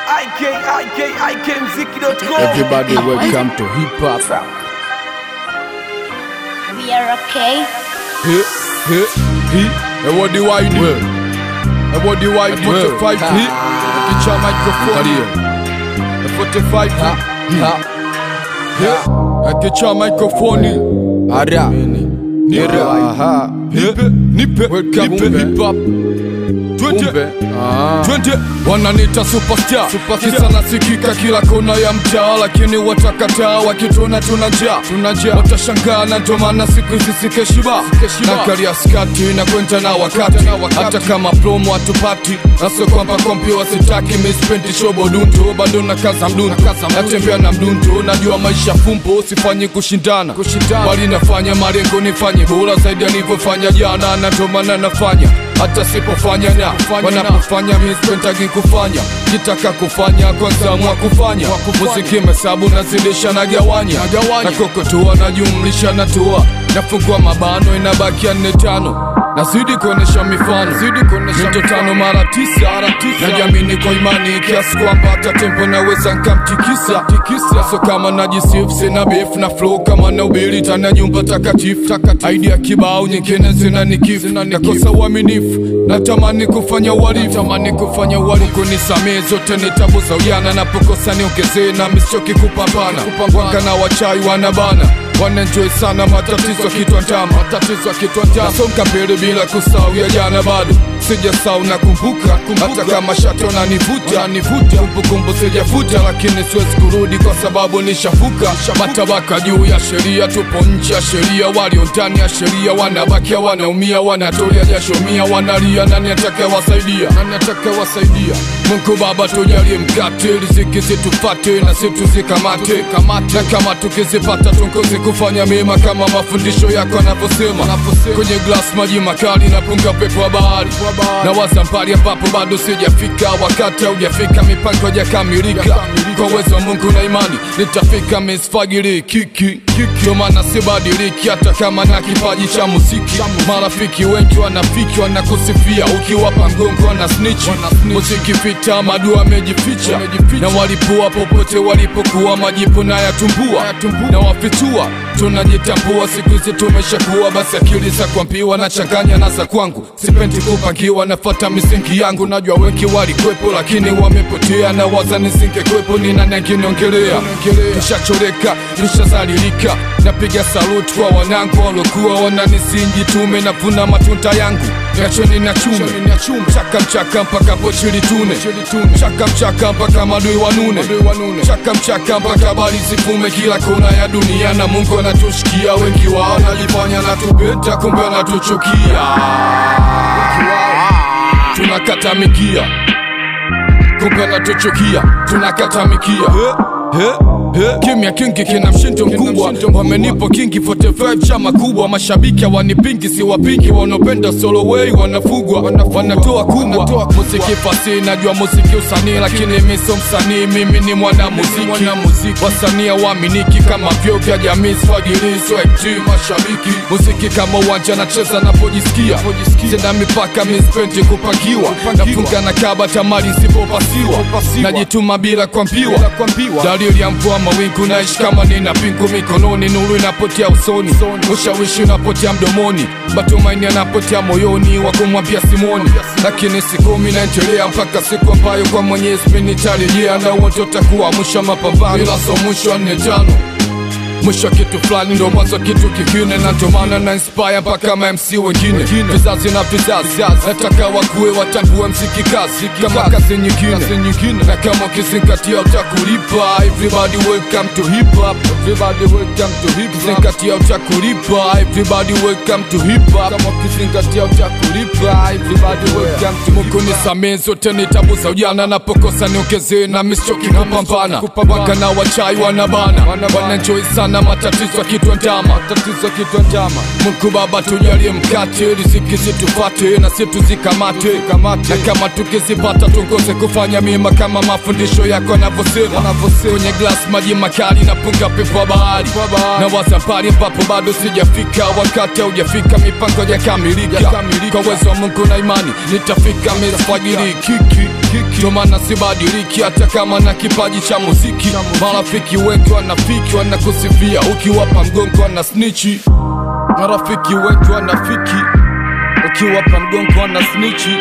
IKMziki.com. Everybody welcome to hip hop. We are okay. And what do I do? And what do I do? 45 hit. Get your microphone. 45 hit. Get your microphone. Ara. Nipe. Welcome to hip hop. 20 wananita superstar, kisa nasikika kila kona ya mtaa, lakini watakataa wakituona tunajaa, watashangaa na ndo maana siku hizi sikeshiba na karia skati na kwenda na wakati, hata kama promo hatupati, naso kwamba kompi wasitaki, mispendi shobo dundu, bado na kaza mdundu, natembea na mdundu, najua maisha fumbo, sifanyi kushindana, bali nafanya malengo nifanye bora zaidi nilivyofanya jana, na ndo maana nafanya hata sipofanya na wanapofanya mispentagi kufanya, kitaka kufanya kwanza mwa kufanya, muziki mesabu nazidisha na gawanya, na kokotua na jumlisha na toa, nafungua mabano inabakia 4-5, nazidi kuonesha mifano, mito 5 mara 9, najiamini kwa imani kiasi kwamba hata tempo naweza nkamtikisa, so kama najisifu sina beef na flow kama na ubiri tana nyumba takatifu, idea kibao nyingine zina nikifu, nakosa uaminifu, natamani kufanya uhalifu, kunisamee zote ni tabu za ujana, napokosa niongezee na misichoki kupambana, wanga na wachai wanabana, wanenjoy sana matatizo kitwa ndama, nasonga mbele bila kusahau ya jana, bado sijasahau na kumbuka, hata kama shato na nivuta kumbukumbu sijafuta, lakini siwezi kurudi kwa sababu nishafuka matabaka juu ya sheria, tupo nje ya sheria, walio ndani ya sheria wanabakia wanaumia, wanatolea jasho mia, wanalia nani atakayewasaidia, Mungu Baba tujalie mkate, riziki situfate na situzikamate, na kama tukizipata tungozi kufanya mema kama mafundisho yako yanavyosema, kwenye glass maji makali na punga pepo wa bahari, na waza mbali ambapo bado sijafika, wakati haujafika, mipango hajakamilika, kwa uwezo wa Mungu na imani nitafika, misfagili kiki ndio maana sibadiliki, hata kama na kipaji cha muziki, marafiki wengi wanafiki wanakusifia, ukiwapa mgongo wana snitch, muziki vita madua amejificha, na walipua popote walipokuwa, majipu na yatumbua, na wafitua tunajitambua, siku hizi tumeshakuwa, basi akili za kuambiwa na changanya na za kwangu, sipendi kupangiwa, nafuata misingi yangu, najua wengi walikwepo lakini wamepotea, na waza nisingekwepo ni nani angeniongelea, tushachoreka tushazalilika, napiga salute kwa wanangu walokuwa wananisingi, tume navuna matunda yangu, niacheni na chume, mchaka mpaka pochili tune, mchaka mpaka madui wanune, mchaka mpaka bali zifume kila kona ya dunia, na Mungu anatushikia, wengi wao wanajifanya na tupeta, kumbe wanatuchukia, tunakata mikia, kumbe wanatuchukia, tunakata mikia. Kimya kingi kina mshindo mkubwa, wamenipo kingi 45 chama kubwa, mashabiki wanipingi si wapingi, wanopenda solo way wanafugwa, wanatoa kubwa, muziki fasi najua muziki usanii, lakini mimi sio msanii, mimi ni mwana muziki, wasanii waaminiki kama vyo vya jamii, swagili swag mashabiki, muziki kama uwanja nacheza napojisikia, sina mipaka mispendi kupakiwa, nafunga na kaba tamari sipopasiwa, najituma bila kuambiwa, dalili ya mvua mawingu, naishi kama nina pingu mikononi, nuru inapotea usoni, ushawishi unapotea mdomoni, matumaini yanapotea moyoni, wakumwambia Simoni, lakini sikumi naendelea mpaka siku ambayo kwa Mwenyezi mimi nitarejea, na uonto takuwa mwisho mapambano, ila so mwisho 4-5, mwisho kitu fulani ndo mwanzo kitu kingine, na ndo maana na inspire mpaka MC wengine, vizazi na vizazi, nataka wakue watambue mziki kazi kama kazi nyingine, na kama ukizingatia utakulipa, everybody welcome to hip hop, zingatia utakulipa, everybody welcome to hip hop, kama ukizingatia utakulipa, everybody welcome to Mungu nisamee zote ni tabu za ujana, napokosa niongezee na misichoki kupambana, wanga na wachai wanabana, wanenjoy sana matatizo kitwa ndama, Mungu Baba tujalie mkate, riziki situfate na situzikamate, na kama tukizipata tungoze kufanya mema kama mafundisho yako yanavyosema, kwenye glass maji makali na punga pepo wa bahari, na waza pali ambapo bado sijafika, wakati haujafika, mipango hajakamilika, kwa uwezo wa Mungu na imani nitafika, misfagili kiki sikiki. Ndio maana sibadiliki hata kama na kipaji cha muziki. Marafiki wengi wanafiki, wanakusifia ukiwapa mgongo wana snitchi. Marafiki wengi wanafiki, ukiwapa mgongo wana snitchi.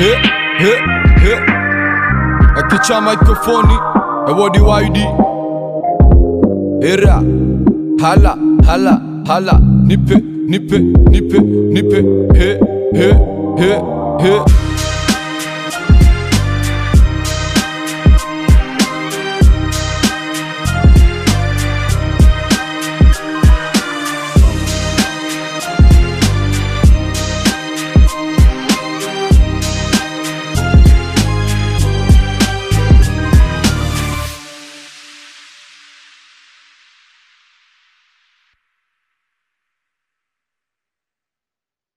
Akicha mikrofoni Ewodi Wide. Era hala hala hala, nipe nipe nipe nipe, he he he he.